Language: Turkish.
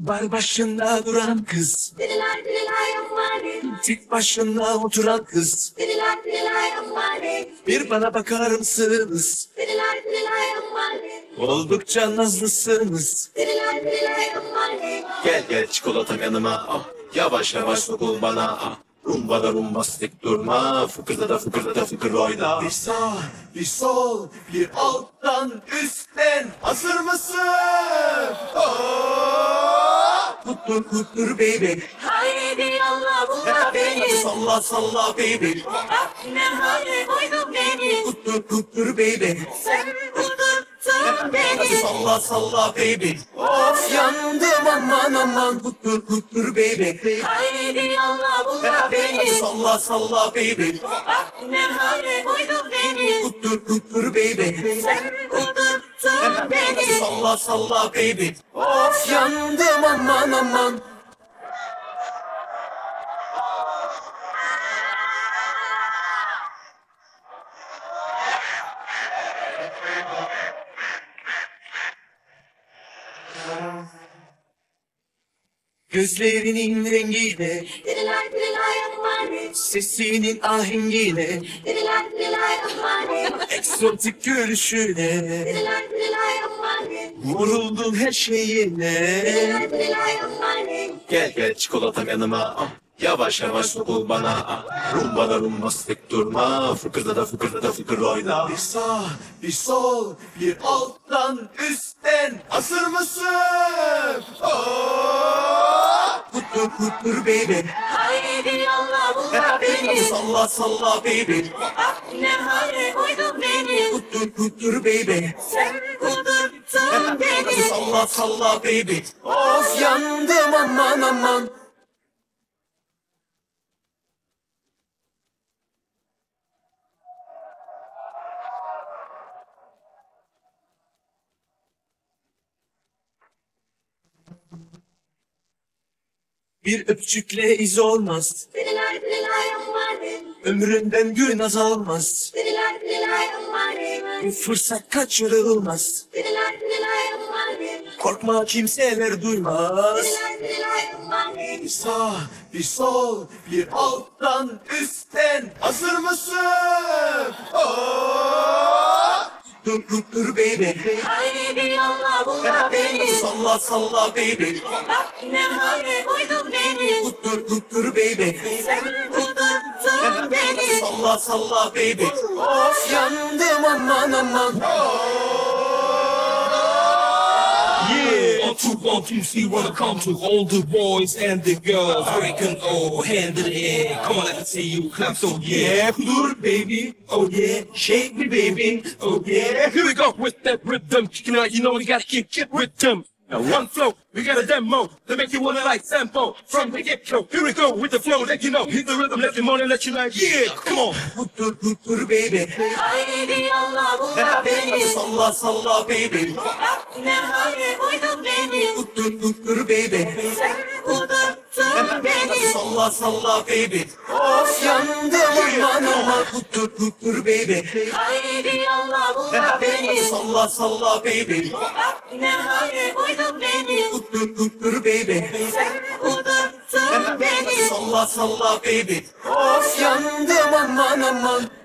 Bar başında duran kız, Dililer dililer ammare, tek başına oturan kız. dililer dililer ammare, Bir bana bakar mısınız? dililer dililer ammare, Oldukça nazlısınız. dililer dililer ammare. Gel gel çikolatam yanıma, ah. Yavaş yavaş sokul bana, ah. Rumba da rumbastik durma, fıkırda da fıkırda da fıkır oyna. Bir sağ, bir sol, bir alttan, üstten. Hazır mısın? Oh! Kuttur kuttur baby. Haydi Allah bula beni, Salla salla baby. bak ne hale koydun beni. Kuttur kuttur baby. Sen kudurttun Hadi beni. salla salla baby. Of yandım aman aman. Kuttur kuttur baby. Haydi Allah bula Hadi beni, salla salla baby. bak ne hale koydun beni. Kuttur kuttur baby. Sen kudurttun Hadi beni. salla salla baby. Of yandım aman aman. Gözlerinin rengiyle, Dililer dililer ammare, sesinin ahengiyle, dililer dililer ammare, eksotik gülüşüyle, dililer dililer ammare, vuruldum her şeyine. dililer dililer ammare. Gel gel çikolatam yanıma, ah. Yavaş yavaş sokul bana, ah. Rumba da rumbastik durma, fıkırda da fıkırda da fıkır oyna. Bir sağ, bir sol, bir alttan, üstten. Hazır mısın? Oh! Kuttur kuttur baby. Haydi Allah bula beni, Salla salla baby. bak ne hale koydun beni. Kuttur kuttur baby. Sen kudurttun beni. Salla salla baby. Of yandım aman aman. Bir öpücükle iz olmaz, Dililer dililer ammare, ömründen gün azalmaz. dililer dililer ammare, Bu fırsat kaçırılmaz, dililer dililer ammare, korkma kimseler duymaz. dililer dililer ammare. Bir sağ, bir sol, bir alttan, üstten. Hazır mısın? Oh! Dur dur dur baby. Haydi Allah bula beni, Salla salla baby. bak ne hale koydun beni. Dur dur dur baby. Sen kudurttun beni. Salla salla baby. Of yandım aman aman. Yeah, on two, see what I come to. All the boys and the girls breaking all hand in the air. Come on, let me see you clap. So yeah, Dur baby. Oh yeah. Shake me baby. Oh yeah. here we go with that rhythm. You know we gotta keep it with them. Now one flow, we got a demo to make you wanna like sample from the get go. Here we go with the flow, let you know. Hit the rhythm, let you know, and let you like, yeah, come on. Dur baby. Haydi Allah bula beni, Salla salla baby. bak ne hale koydun beni. Dur baby. Sen kudurttun beni. Salla salla baby. Of yandım aman aman. Dur baby. Haydi Allah bula beni, Salla salla baby. bak ne hale koydun beni. Dur baby. Sen kudurttun beni. Salla salla baby. Of yandım aman aman.